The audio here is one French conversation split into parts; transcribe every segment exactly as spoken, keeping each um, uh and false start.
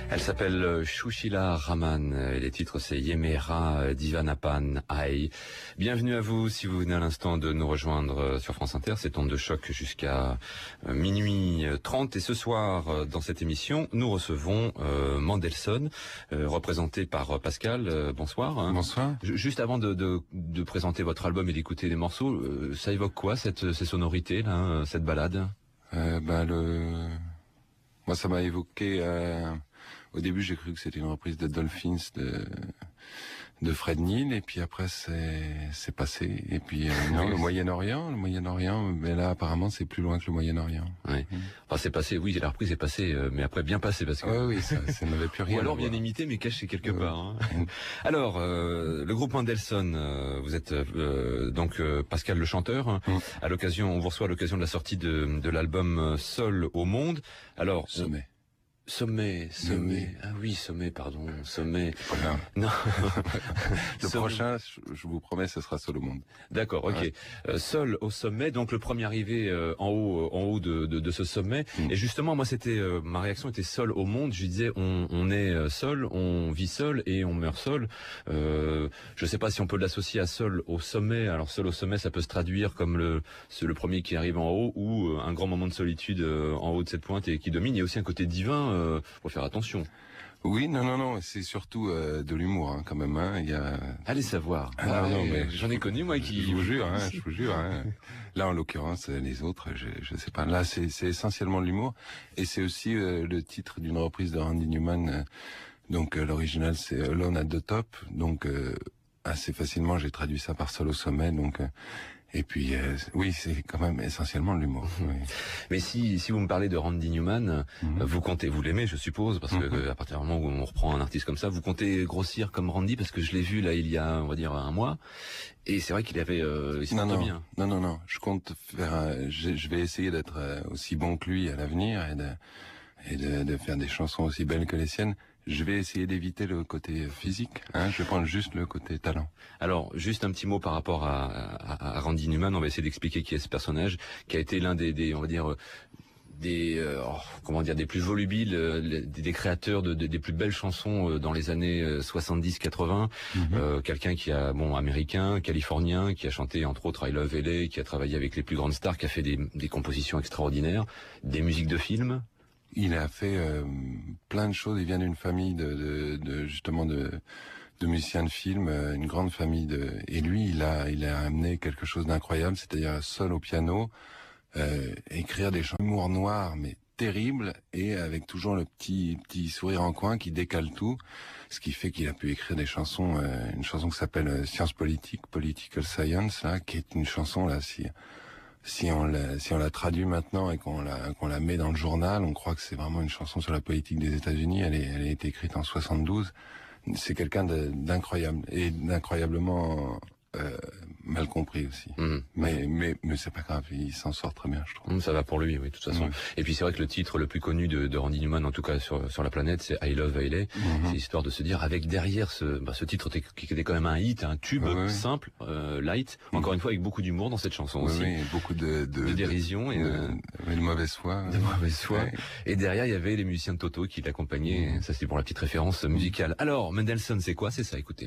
Elle s'appelle Shushila Raman et les titres c'est Yemera Divanapan Ai. Bienvenue à vous si vous venez à l'instant de nous rejoindre sur France Inter, c'est onde de choc jusqu'à minuit trente et ce soir dans cette émission nous recevons euh, Mendelssohn euh, représenté par Pascal. Euh, bonsoir. Bonsoir. Juste avant de, de, de présenter votre album et d'écouter les morceaux, euh, ça évoque quoi cette, ces sonorités là, cette balade? euh, bah, le... Moi ça m'a évoqué... Euh... Au début, j'ai cru que c'était une reprise de Dolphins de de Fred Neil, et puis après c'est c'est passé. Et puis euh, non, le Moyen-Orient, le Moyen-Orient, mais là apparemment c'est plus loin que le Moyen-Orient. Oui. Mmh. Enfin c'est passé, oui, la reprise est passée, euh, mais après bien passé parce que. Ouais, oui, ça, ça n'avait plus rien. Ou alors bien imité, mais caché quelque ouais. part. Hein. Alors euh, le groupe Mendelssohn, euh, vous êtes euh, donc euh, Pascal le chanteur. Hein, mmh. À l'occasion, on vous reçoit à l'occasion de la sortie de de l'album Seul au monde. Alors. Sommet. Sommet, sommet, ah oui, sommet, pardon, sommet. Voilà. Non. Le sommet. Prochain, je vous promets, ce sera Seul au monde. D'accord, ok. Ouais. Euh, Seul au sommet, donc le premier arrivé euh, en haut, en haut de, de, de ce sommet. Mm. Et justement, moi, c'était euh, ma réaction était seul au monde. Je disais, on, on est seul, on vit seul et on meurt seul. Euh, je sais pas si on peut l'associer à seul au sommet. Alors seul au sommet, ça peut se traduire comme le c'est le premier qui arrive en haut ou euh, un grand moment de solitude euh, en haut de cette pointe et qui domine. Il y a aussi un côté divin. Euh, faut faire attention. Oui, non, non, non, c'est surtout euh, de l'humour hein, quand même. Hein. Il y a. Allez savoir. Ah, non, non, mais j'en ai connu moi qui. Je vous jure, hein, je vous jure. Hein. Là, en l'occurrence, les autres, je, je sais pas. Là, c'est, c'est essentiellement de l'humour, et c'est aussi euh, le titre d'une reprise de Randy Newman. Euh, donc euh, l'original, c'est Alone at the Top. Donc euh, assez facilement, j'ai traduit ça par Seul au sommet. Donc euh, Et puis, euh, oui, c'est quand même essentiellement de l'humour. Oui. Mais si si vous me parlez de Randy Newman, mm-hmm. vous comptez, vous l'aimez, je suppose, parce que mm-hmm. à partir du moment où on reprend un artiste comme ça, vous comptez grossir comme Randy, parce que je l'ai vu là il y a, on va dire, un mois, et c'est vrai qu'il avait, euh, il non, non, bien. Non, non, non, je compte faire, euh, je, je vais essayer d'être euh, aussi bon que lui à l'avenir et de et de, de faire des chansons aussi belles que les siennes. Je vais essayer d'éviter le côté physique, hein, je vais prendre juste le côté talent. Alors, juste un petit mot par rapport à, à, à Randy Newman, on va essayer d'expliquer qui est ce personnage, qui a été l'un des, des on va dire, des, euh, oh, comment dire, des plus volubiles, euh, des, des créateurs de, de, des plus belles chansons euh, dans les années soixante-dix quatre-vingts. Mm-hmm. Euh, quelqu'un qui a, bon, américain, californien, qui a chanté entre autres I Love L A, qui a travaillé avec les plus grandes stars, qui a fait des, des compositions extraordinaires, des musiques de films. Il a fait euh, plein de choses. Il vient d'une famille de, de, de justement de, de musiciens de film, euh, une grande famille de. Et lui, il a, il a amené quelque chose d'incroyable, c'est-à-dire seul au piano, euh, écrire des chants d'humour noir, mais terribles, et avec toujours le petit petit sourire en coin qui décale tout, ce qui fait qu'il a pu écrire des chansons, euh, une chanson qui s'appelle euh, Science politique, Political Science, là, qui est une chanson là si. Si on la, si on la traduit maintenant et qu'on la, qu'on la met dans le journal, on croit que c'est vraiment une chanson sur la politique des États-Unis. Elle est, elle a été écrite en soixante-douze. C'est quelqu'un de, d'incroyable et d'incroyablement euh, mal compris aussi. Mmh. Mais, mais, mais c'est pas grave, il s'en sort très bien, je trouve. Mmh, ça va pour lui, oui, de toute façon. Mmh. Et puis c'est vrai que le titre le plus connu de, de Randy Newman, en tout cas sur, sur la planète, c'est I Love L A. Mmh. C'est histoire de se dire, avec derrière ce, bah, ce titre qui était quand même un hit, un tube oui, simple, euh, light, mmh. encore une fois avec beaucoup d'humour dans cette chanson oui, aussi. Oui, beaucoup de, de, de dérision de, et de, de, de mauvaise foi. De mauvaise foi. Ouais. Et derrière, il y avait les musiciens de Toto qui l'accompagnaient. Mmh. Ça, c'était pour la petite référence musicale. Alors, Mendelssohn, c'est quoi? C'est ça, écoutez.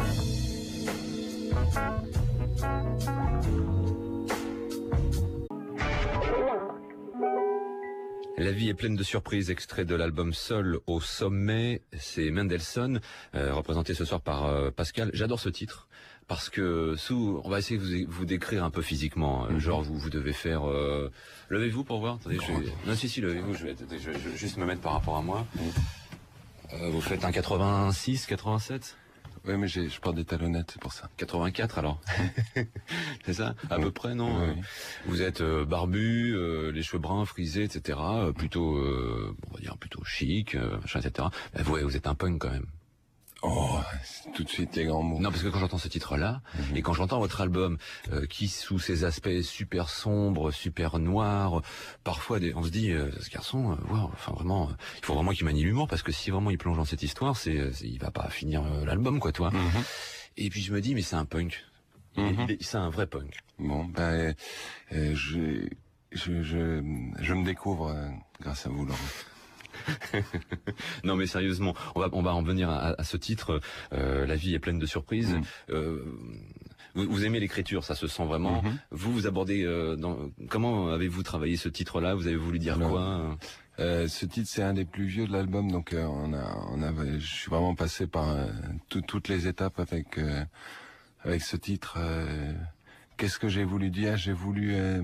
La vie est pleine de surprises, extrait de l'album Seul au sommet, c'est Mendelssohn, euh, représenté ce soir par euh, Pascal. J'adore ce titre, parce que sous, on va essayer de vous, vous décrire un peu physiquement, mm-hmm. genre vous, vous devez faire... Euh, levez-vous pour voir, attendez, je vais... Non, si, si, levez-vous, je vais, attendez, je vais, je vais juste me mettre par rapport à moi. Mm. Euh, vous faites un quatre-vingt-six, quatre-vingt-sept? Oui, mais j'ai, je porte des talonnettes, c'est pour ça. quatre-vingt-quatre alors. C'est ça, à oui. peu près, non? Oui, oui. Vous êtes euh, barbu, euh, les cheveux bruns, frisés, et cetera. Euh, plutôt, euh, on va dire plutôt chic, euh, machin, et cetera. Ben, vous, vous êtes un punk quand même. Oh, tout de suite les grands mots. Non, parce que quand j'entends ce titre-là, mm-hmm. et quand j'entends votre album, euh, qui sous ses aspects super sombres, super noirs, parfois des, on se dit, euh, ce garçon, euh, wow, enfin vraiment, euh, il faut vraiment qu'il manie l'humour, parce que si vraiment il plonge dans cette histoire, c'est, c'est il va pas finir euh, l'album, quoi, toi. Mm-hmm. Et puis je me dis, mais c'est un punk. Mm-hmm. C'est un vrai punk. Bon, ben, euh, je, je, je, je me découvre euh, grâce à vous, Laurent. Non mais sérieusement, on va on va en venir à, à ce titre. Euh, la vie est pleine de surprises. Mmh. Euh, vous, vous aimez l'écriture, ça se sent vraiment. Mmh. Vous vous abordez. Euh, dans, comment avez-vous travaillé ce titre-là? Vous avez voulu dire Alors, quoi euh, Ce titre, c'est un des plus vieux de l'album, donc euh, on a on a. Je suis vraiment passé par euh, tout, toutes les étapes avec euh, avec ce titre. Euh, Qu'est-ce que j'ai voulu dire? J'ai voulu euh,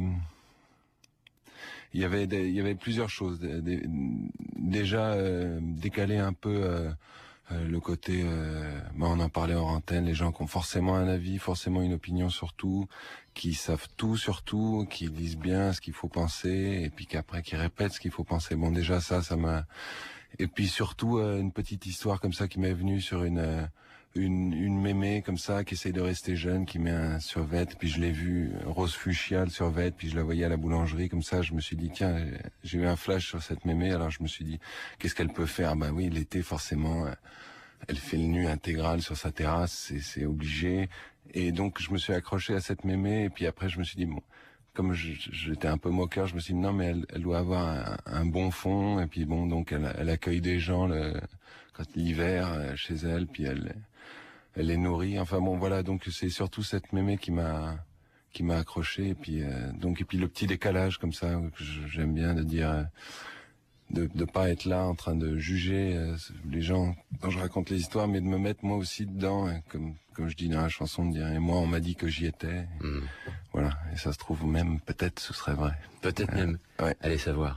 il y avait des, il y avait plusieurs choses. Des, des, déjà euh, décaler un peu euh, euh, le côté. Euh, bah on en parlait hors antenne. Les gens qui ont forcément un avis, forcément une opinion sur tout, qui savent tout sur tout, qui disent bien ce qu'il faut penser, et puis qu'après qui répètent ce qu'il faut penser. Bon, déjà ça, ça m'a. Et puis surtout euh, une petite histoire comme ça qui m'est venue sur une. Euh, Une, une mémé comme ça qui essaye de rester jeune, qui met un survêt, puis je l'ai vu rose fuchsia le survêt, puis je la voyais à la boulangerie comme ça, je me suis dit tiens, j'ai eu un flash sur cette mémé, alors je me suis dit qu'est-ce qu'elle peut faire? Bah oui, l'été forcément, elle fait le nu intégral sur sa terrasse, c'est obligé, et donc je me suis accroché à cette mémé, et puis après je me suis dit bon, comme j'étais un peu moqueur, je me suis dit non mais elle, elle doit avoir un, un bon fond, et puis bon donc elle, elle accueille des gens le, quand l'hiver chez elle, puis elle elle les nourrit. Enfin bon voilà, donc c'est surtout cette mémé qui m'a qui m'a accroché, et puis euh, donc et puis le petit décalage comme ça que j'aime bien de dire euh, de de pas être là en train de juger euh, les gens quand je raconte les histoires, mais de me mettre moi aussi dedans, hein, comme comme je dis dans la chanson, de dire et moi on m'a dit que j'y étais. Mmh. Voilà, et ça se trouve même peut-être ce serait vrai. Peut-être euh, même. Ouais. Allez savoir.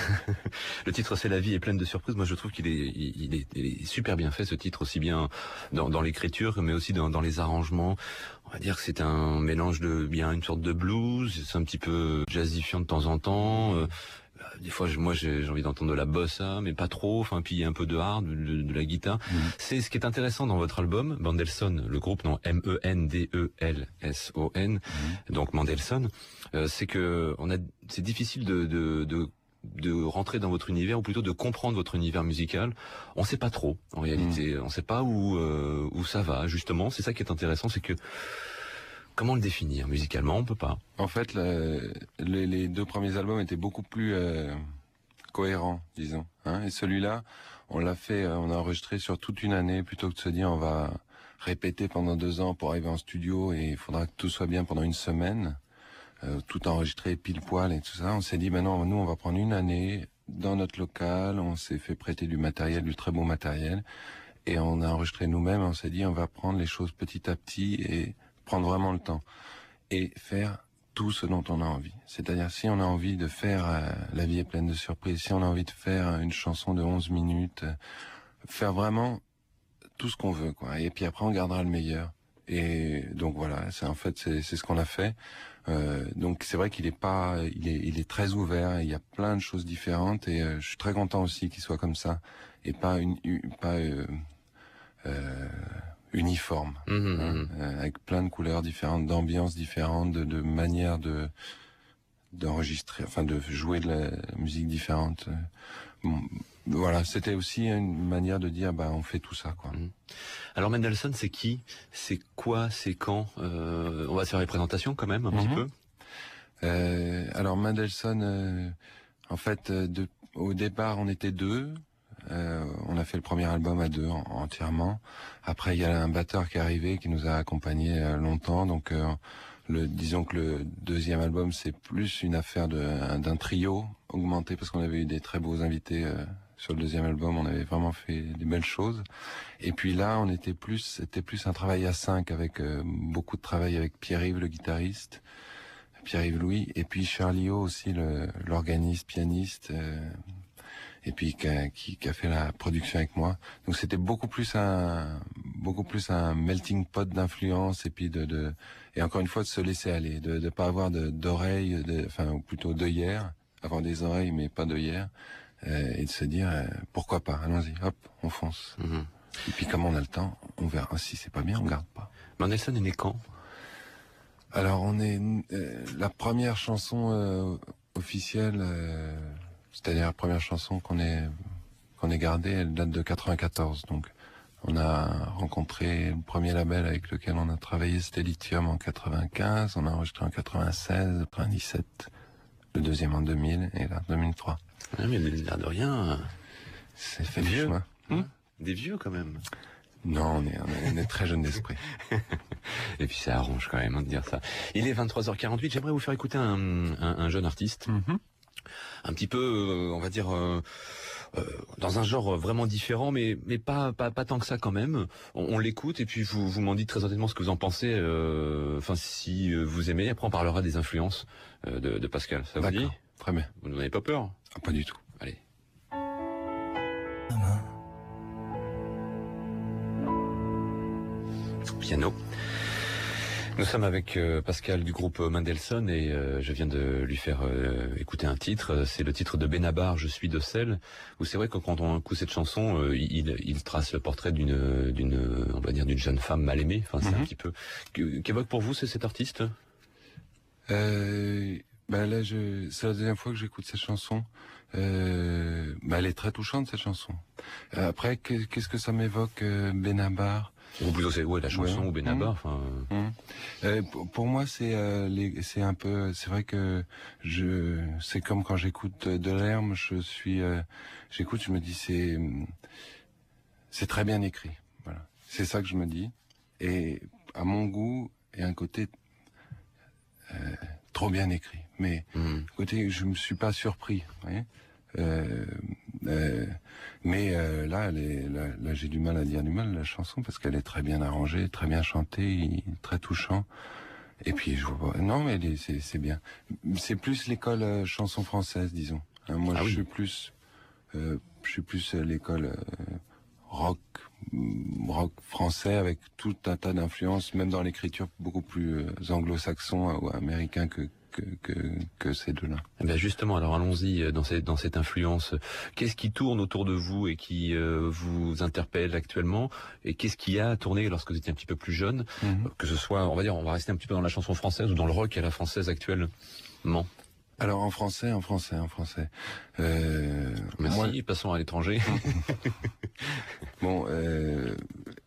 Le titre c'est La vie est pleine de surprises. Moi je trouve qu'il est il est, il est super bien fait ce titre, aussi bien dans dans l'écriture mais aussi dans dans les arrangements. On va dire que c'est un mélange de bien une sorte de blues, c'est un petit peu jazzifiant de temps en temps. Euh, Des fois, moi, j'ai envie d'entendre de la bossa, mais pas trop. Enfin, puis il y a un peu de hard, de, de la guitare. Mmh. C'est ce qui est intéressant dans votre album, Mendelssohn, le groupe, non, M E N D E L S O N, mmh. donc Mendelssohn. Euh, c'est que on a, c'est difficile de, de, de de rentrer dans votre univers, ou plutôt de comprendre votre univers musical. On sait pas trop, en réalité. Mmh. On sait pas où euh, où ça va. Justement, c'est ça qui est intéressant, c'est que comment le définir musicalement? On peut pas. En fait, le, les, les deux premiers albums étaient beaucoup plus euh, cohérents, disons. Hein, et celui-là, on l'a fait, on a enregistré sur toute une année, plutôt que de se dire on va répéter pendant deux ans pour arriver en studio et il faudra que tout soit bien pendant une semaine, euh, tout enregistré pile poil et tout ça. On s'est dit, ben non, nous on va prendre une année dans notre local. On s'est fait prêter du matériel, du très beau matériel, et on a enregistré nous-mêmes. On s'est dit, on va prendre les choses petit à petit et prendre vraiment le temps et faire tout ce dont on a envie. C'est-à-dire, si on a envie de faire euh, La vie est pleine de surprises, si on a envie de faire une chanson de onze minutes, euh, faire vraiment tout ce qu'on veut, quoi. Et puis après, on gardera le meilleur. Et donc voilà, c'est en fait c'est c'est ce qu'on a fait. Euh, donc c'est vrai qu'il est pas, il est il est très ouvert. Il y a plein de choses différentes, et euh, je suis très content aussi qu'il soit comme ça et pas une, une pas euh, euh, uniforme, mmh, hein, euh, avec plein de couleurs différentes, d'ambiances différentes, de, de manières de d'enregistrer, enfin de jouer de la musique différente. Bon, voilà, c'était aussi une manière de dire, bah on fait tout ça, quoi. Mmh. Alors Mendelssohn, c'est qui? C'est quoi? C'est quand? euh, On va se faire les présentations quand même un mmh. petit peu. Euh, alors Mendelssohn, euh, en fait, de, au départ, on était deux. Euh, on a fait le premier album à deux en, entièrement. Après, il y a un batteur qui est arrivé, qui nous a accompagnés euh, longtemps. Donc, euh, le, disons que le deuxième album, c'est plus une affaire d'un trio augmenté, parce qu'on avait eu des très beaux invités euh, sur le deuxième album. On avait vraiment fait des belles choses. Et puis là, on était plus, c'était plus un travail à cinq, avec euh, beaucoup de travail avec Pierre-Yves, le guitariste, Pierre-Yves Louis, et puis Charlie O aussi, l'organiste, pianiste. Euh, et puis qui a, qui, qui a fait la production avec moi. Donc c'était beaucoup plus un beaucoup plus un melting pot d'influence, et puis de, de et encore une fois de se laisser aller, de de pas avoir de d'oreilles, de, enfin ou plutôt d'œillères, avoir des oreilles mais pas d'œillères, euh, et de se dire euh, pourquoi pas, allons-y, hop, on fonce. Mmh. Et puis comme on a le temps, on verra. Si c'est pas bien, on garde pas. Mendelssohn est né quand? Alors on est euh, la première chanson euh, officielle. Euh, C'est-à-dire la première chanson qu'on ait qu'on ait gardée, elle date de quatre-vingt-quatorze. Donc on a rencontré le premier label avec lequel on a travaillé, c'était Lithium, en quatre-vingt-quinze. On a enregistré en quatre-vingt-seize, quatre-vingt-dix-sept, le deuxième en deux mille, et là deux mille trois. Ouais, mais l'air de rien, C'est fait Vieux. du chemin. Hum Des vieux quand même. Non, on est, on est, on est très jeunes d'esprit. Et puis ça arrange quand même hein, de dire ça. Il est vingt-trois heures quarante-huit, j'aimerais vous faire écouter un, un, un jeune artiste. Mm-hmm. Un petit peu, euh, on va dire, euh, euh, dans un genre vraiment différent, mais, mais pas, pas, pas tant que ça quand même. On, on l'écoute et puis vous, vous m'en dites très honnêtement ce que vous en pensez, euh, enfin si vous aimez. Après on parlera des influences euh, de, de Pascal. Ça vous dit? Très bien. Vous n'en avez pas peur? Ah, pas du tout. Allez. Piano. Nous sommes avec euh, Pascal du groupe Mendelssohn et euh, je viens de lui faire euh, écouter un titre. C'est le titre de Benabar, Je suis de Celle, où c'est vrai que quand on écoute cette chanson, euh, il, il trace le portrait d'une, d'une, on va dire d'une jeune femme mal aimée. Enfin, c'est mm-hmm. un petit peu. Qu'évoque pour vous c'est cet artiste? euh, bah là, je, c'est la deuxième fois que j'écoute cette chanson. Euh, bah elle est très touchante cette chanson. Euh, après, qu'est-ce que ça m'évoque, euh, Benabar? Ou plutôt c'est ouais la chanson ouais. ou Benabar. Enfin. Mmh. Mmh. Euh, pour, pour moi, c'est euh, les, c'est un peu, c'est vrai que je, c'est comme quand j'écoute Delerme, je suis, euh, j'écoute, je me dis c'est, c'est très bien écrit. Voilà, c'est ça que je me dis. Et à mon goût, il y a un côté euh, trop bien écrit. Mais mmh. côté, je me suis pas surpris. Vous voyez euh, euh, mais euh, là, elle est, là, là j'ai du mal à dire du mal la chanson parce qu'elle est très bien arrangée, très bien chantée, très touchant. Et puis je vois, non mais c'est, c'est bien. C'est plus l'école euh, chanson française, disons. Hein, moi, ah je oui. suis plus, euh, je suis plus euh, l'école euh, rock, rock français avec tout un tas d'influences, même dans l'écriture beaucoup plus euh, anglo-saxon ou américain que Que, que, que ces deux-là. Eh bien justement, alors allons-y dans cette, dans cette influence. Qu'est-ce qui tourne autour de vous et qui euh, vous interpelle actuellement? Et qu'est-ce qui a tourné lorsque vous étiez un petit peu plus jeune? Mm-hmm. Que ce soit, on va dire, on va rester un petit peu dans la chanson française ou dans le rock à la française actuellement. Alors en français, en français, en français. Euh, Merci, moi... passons à l'étranger. Bon, euh,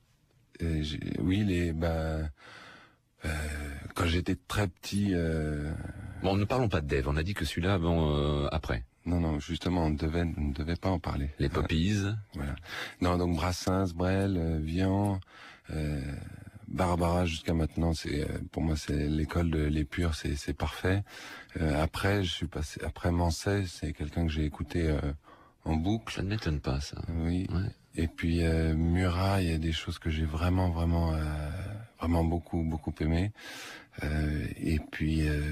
euh, oui, les... Bah, Euh, quand j'étais très petit... Euh... Bon, ne parlons pas de Dave, on a dit que celui-là, bon, euh, après. Non, non, justement, on, devait, on ne devait pas en parler. Les Poppies. Euh, voilà. Non, donc Brassens, Brel, euh, Vian, euh, Barbara, jusqu'à maintenant, c'est euh, pour moi, c'est l'école de Les Purs, c'est, c'est parfait. Euh, après, je suis passé... Après Mancet, c'est quelqu'un que j'ai écouté euh, en boucle. Ça ne m'étonne pas, ça. Oui. Ouais. Et puis euh, Murat, il y a des choses que j'ai vraiment, vraiment, euh, vraiment beaucoup, beaucoup aimé. Euh, et puis euh,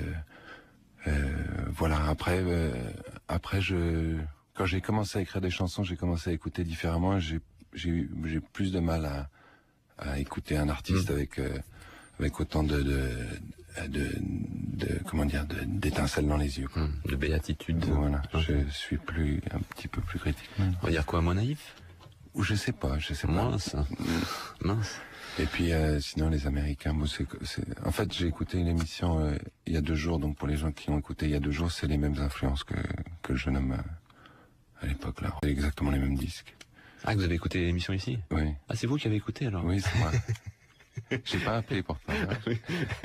euh, voilà. Après, euh, après, je, quand j'ai commencé à écrire des chansons, j'ai commencé à écouter différemment. J'ai, j'ai, j'ai plus de mal à, à écouter un artiste mmh. avec, euh, avec autant de, de, de, de comment dire, de, d'étincelles dans les yeux. Mmh. De béatitude. Voilà. Mmh. Je suis plus, un petit peu plus critique. On va dire quoi, moi naïf? Ou je sais pas, je sais pas. Mince. Mince. Et puis euh, sinon les Américains, bon, c'est, c'est... en fait j'ai écouté une émission euh, il y a deux jours, donc pour les gens qui ont écouté il y a deux jours, c'est les mêmes influences que, que le jeune homme euh, à l'époque là. C'est exactement les mêmes disques. Ah, vous avez écouté l'émission ici? Oui. Ah, c'est vous qui avez écouté alors? Oui, c'est moi. J'ai pas appelé pour ça. Oui.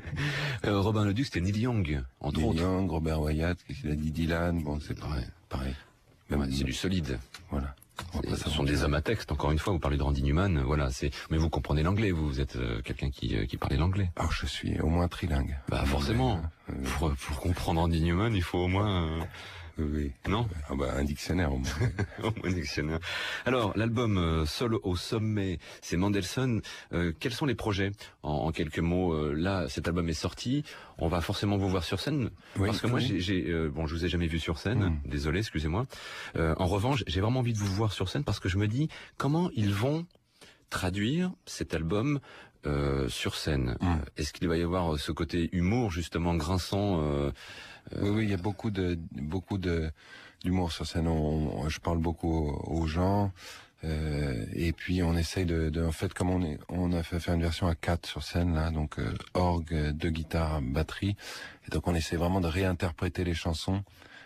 euh, Robin Leduc, c'était Neil Young, entre Neil autres. Neil Young, Robert Wyatt, qu'est-ce qu'il a dit, Dylan, bon c'est pareil. pareil. Même, ouais, c'est du solide. Voilà. Ce sont des hommes à texte, encore une fois, vous parlez de Randy Newman, voilà, c'est, mais vous comprenez l'anglais, vous, vous êtes euh, quelqu'un qui, euh, qui parlait l'anglais. Alors je suis au moins trilingue. Bah forcément, euh, euh, pour, pour comprendre Randy Newman, il faut au moins... Euh... Oui. Non? Ah bah un dictionnaire au moins. Au moins un dictionnaire. Alors, l'album euh, Seul au sommet, c'est Mendelssohn. Euh, quels sont les projets en, en quelques mots? euh, Là, cet album est sorti. On va forcément vous voir sur scène. Oui, parce que oui. moi, j'ai, j'ai euh, bon, je vous ai jamais vu sur scène. Mm. Désolé, excusez-moi. Euh, en revanche, j'ai vraiment envie de vous voir sur scène parce que je me dis comment ils vont traduire cet album euh, sur scène. Mm. Est-ce qu'il va y avoir ce côté humour justement grinçant? euh, euh... Oui, oui, il y a beaucoup de beaucoup de d'humour sur scène. On, on, je parle beaucoup aux gens. Euh, et puis on essaye de, de, en fait, comme on est, on a fait faire une version à quatre sur scène là, donc euh, orgue, deux guitares, batterie, et donc on essaie vraiment de réinterpréter les chansons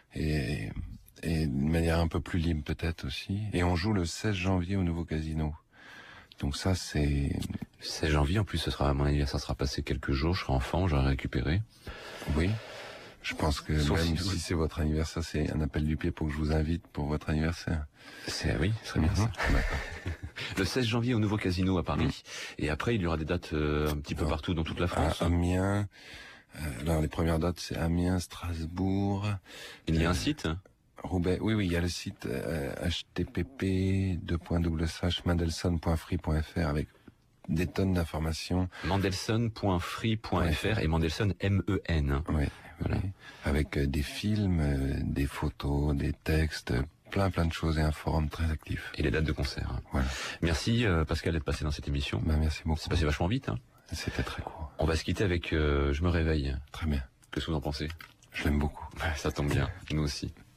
et, et de manière un peu plus libre peut-être aussi. Et on joue le seize janvier au Nouveau Casino. Donc ça c'est seize janvier, en plus ce sera mon anniversaire, sera passé quelques jours, je serai enfant, j'aurai récupéré. Oui. Je pense que Sauf même si- si c'est votre anniversaire, c'est un appel du pied pour que je vous invite pour votre anniversaire. C'est oui, ce serait bien ça. Le seize janvier au nouveau casino à Paris. Et après, il y aura des dates euh, un petit peu Non. partout dans toute la À France. Amiens, euh, alors les premières dates c'est Amiens, Strasbourg, Il y a un site. Roubaix. Oui, oui, il y a le site euh, h t t p deux points slash mandelson point free point f r avec des tonnes d'informations. Mandelson point free point f r et Mandelson M E N. Oui, Voilà. oui. Avec euh, des films, euh, des photos, des textes, euh, plein plein de choses et un forum très actif. Et les dates de concert. Voilà. Merci euh, Pascal d'être passé dans cette émission. Ben, merci beaucoup. C'est passé vachement vite. Hein. C'était très court. On va se quitter avec euh, Je me réveille. Très bien. Qu'est-ce que vous en pensez? Je l'aime beaucoup. Ça tombe bien, nous aussi.